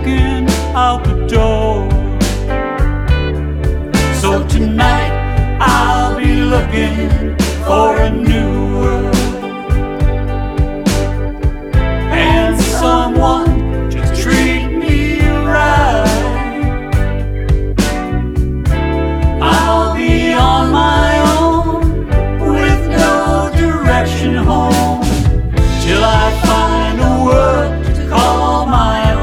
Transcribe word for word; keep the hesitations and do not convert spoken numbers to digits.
walking out the door. So tonight I'll be looking for a new